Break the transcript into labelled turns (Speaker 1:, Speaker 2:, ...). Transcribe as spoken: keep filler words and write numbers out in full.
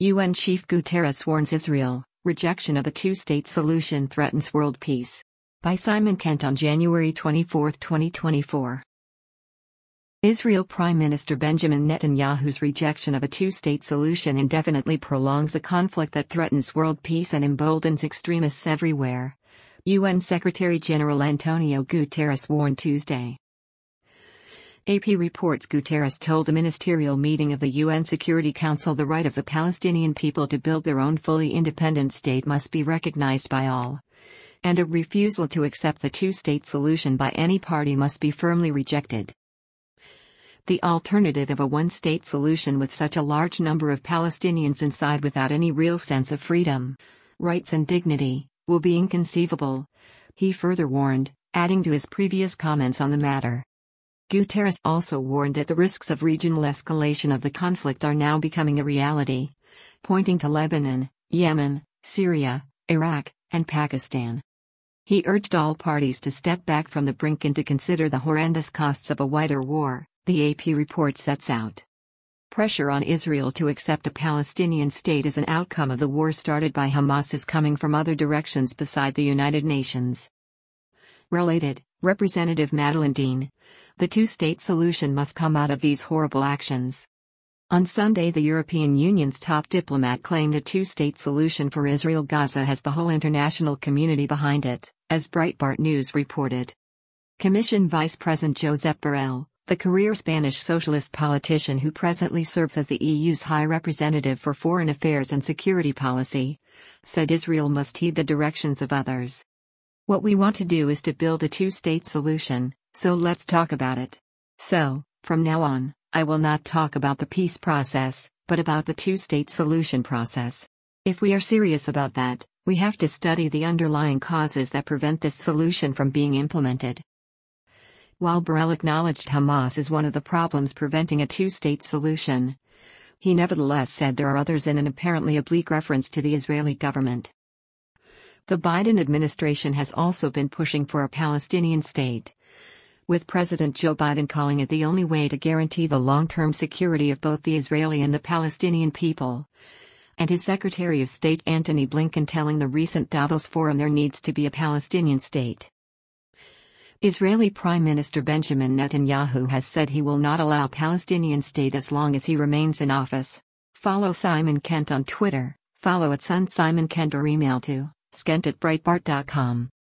Speaker 1: U N Chief Guterres warns Israel, rejection of a two-state solution threatens world peace. By Simon Kent on January twenty-fourth, twenty twenty-four. Israel Prime Minister Benjamin Netanyahu's rejection of a two-state solution indefinitely prolongs a conflict that threatens world peace and emboldens extremists everywhere, U N Secretary-General Antonio Guterres warned Tuesday. A P reports Guterres told a ministerial meeting of the U N Security Council the right of the Palestinian people to build their own fully independent state must be recognized by all, and a refusal to accept the two-state solution by any party must be firmly rejected. The alternative of a one-state solution with such a large number of Palestinians inside without any real sense of freedom, rights and dignity, will be inconceivable, he further warned, adding to his previous comments on the matter. Guterres also warned that the risks of regional escalation of the conflict are now becoming a reality, pointing to Lebanon, Yemen, Syria, Iraq, and Pakistan. He urged all parties to step back from the brink and to consider the horrendous costs of a wider war, the A P report sets out. Pressure on Israel to accept a Palestinian state as an outcome of the war started by Hamas is coming from other directions beside the United Nations. Related, Representative Madeleine Dean, the two-state solution must come out of these horrible actions. On Sunday, the European Union's top diplomat claimed a two-state solution for Israel-Gaza has the whole international community behind it, as Breitbart News reported. Commission Vice President Josep Borrell, the career Spanish socialist politician who presently serves as the E U's High Representative for Foreign Affairs and Security Policy, said Israel must heed the directions of others. What we want to do is to build a two-state solution, so let's talk about it. So, from now on, I will not talk about the peace process, but about the two-state solution process. If we are serious about that, we have to study the underlying causes that prevent this solution from being implemented. While Borrell acknowledged Hamas is one of the problems preventing a two-state solution, he nevertheless said there are others in an apparently oblique reference to the Israeli government. The Biden administration has also been pushing for a Palestinian state, with President Joe Biden calling it the only way to guarantee the long-term security of both the Israeli and the Palestinian people, and his Secretary of State Antony Blinken telling the recent Davos Forum there needs to be a Palestinian state. Israeli Prime Minister Benjamin Netanyahu has said he will not allow Palestinian state as long as he remains in office. Follow Simon Kent on Twitter, follow at Sun Simon Kent or email to skent at breitbart dot com.